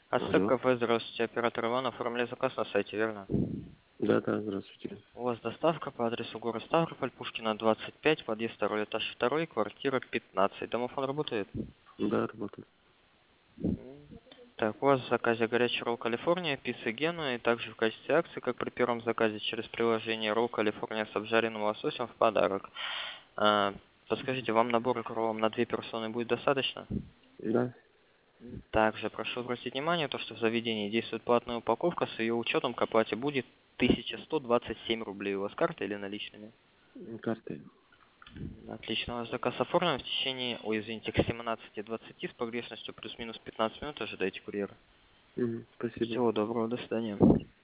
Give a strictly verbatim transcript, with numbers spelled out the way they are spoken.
Ацтек Алло. кафе, здравствуйте, оператор Иван, оформляю заказ на сайте, верно? Да, да, здравствуйте. У вас доставка по адресу город Ставрополь, Пушкина, двадцать пять, подъезд второй, этаж второй, квартира пятнадцать. Домофон работает? Да, работает. Так, у вас в заказе горячий ролл Калифорния, пицца Гена, и также в качестве акции, как при первом заказе через приложение ролл Калифорния с обжаренным лососем в подарок. А, подскажите, вам набор к роллам на две персоны будет достаточно? Да. Также прошу обратить внимание, то, что в заведении действует платная упаковка, с ее учетом к оплате будет тысяча сто двадцать семь рублей. У вас карта или наличными? Картой. Отлично, ваш заказ оформлен в течение, ой, извините, к семнадцати двадцати с погрешностью плюс-минус пятнадцать минут ожидайте курьера. Мгм, спасибо. Всего доброго, до свидания.